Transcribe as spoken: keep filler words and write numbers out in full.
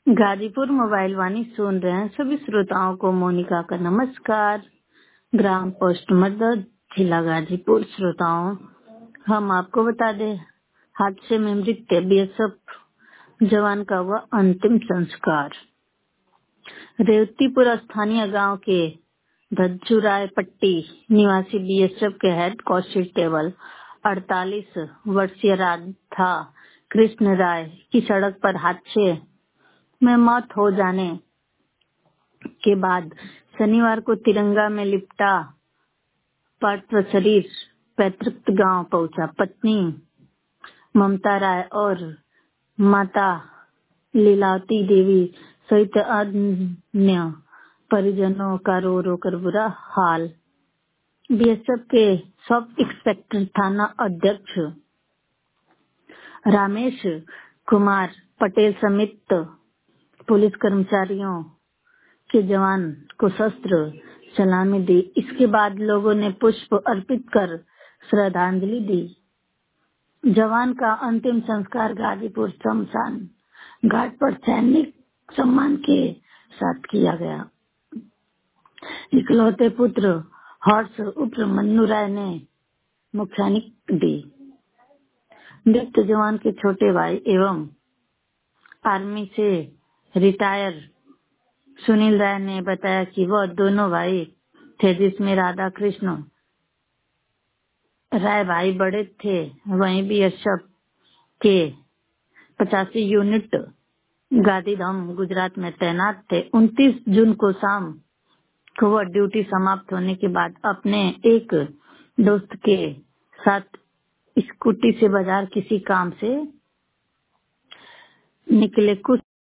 Ghazipur mobile वाणी सुन रहे हैं सभी श्रोताओं को मोनिका का नमस्कार। ग्राम पोस्ट मदद जिला गाजीपुर। श्रोताओं, हम आपको बता दें, हादसे में मृत बीएसएफ जवान का हुआ अंतिम संस्कार। रेवतीपुर स्थानीय गांव के धज्जुराय पट्टी निवासी बीएसएफ के हेड कांस्टेबल अड़तालीस वर्षीय राधा कृष्ण राय की सड़क पर हादसे में मौत हो जाने के बाद शनिवार को तिरंगा में लिपटा पार्थिव शरीर पैतृक गांव पहुंचा। पत्नी ममता राय और माता लीलावती देवी सहित अन्य परिजनों का रो रो कर बुरा हाल। बीएसएफ के सब इंस्पेक्टर थाना अध्यक्ष रामेश कुमार पटेल समेत पुलिस कर्मचारियों के जवान को शस्त्र सलामी दी। इसके बाद लोगों ने पुष्प अर्पित कर श्रद्धांजलि दी। जवान का अंतिम संस्कार गाजीपुर शमशान घाट पर सैनिक सम्मान के साथ किया गया। इकलौते पुत्र हर्ष उर्फ मन्नू राय ने मुखाग्नि दी। मृत जवान के छोटे भाई एवं आर्मी से रिटायर सुनील राय ने बताया कि वह दोनों भाई थे, जिसमें राधा कृष्ण राय भाई बड़े थे। वहीं बीएसएफ के पचासी यूनिट गांधीधाम गुजरात में तैनात थे। उनतीस जून को शाम को वह ड्यूटी समाप्त होने के बाद अपने एक दोस्त के साथ स्कूटी से बाजार किसी काम से निकले। कुछ